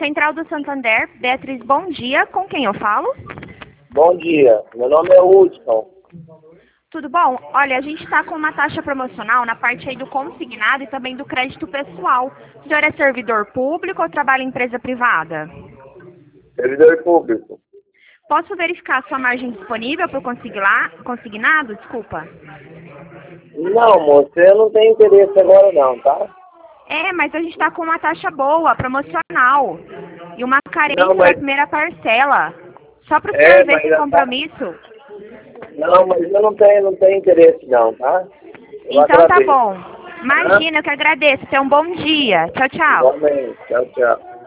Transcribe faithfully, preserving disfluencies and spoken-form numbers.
Central do Santander, Beatriz, bom dia. Com quem eu falo? Bom dia, meu nome é Hudson. Tudo bom? Olha, a gente está com uma taxa promocional na parte aí do consignado e também do crédito pessoal. O senhor é servidor público ou trabalha em empresa privada? Servidor público. Posso verificar a sua margem disponível para o consigna- consignado? Desculpa. Não, moço, eu não tenho interesse agora não, tá? É, mas a gente está com uma taxa boa, promocional. E uma carência Não, mas... na primeira parcela. Só para o É, senhor ver mas esse já tá- compromisso. Não, mas eu não tenho, não tenho interesse não, tá? Eu Então tá agradeço. bom. Imagina, eu que agradeço. Tenha um bom dia. Tchau, tchau. Igualmente. Tchau, tchau.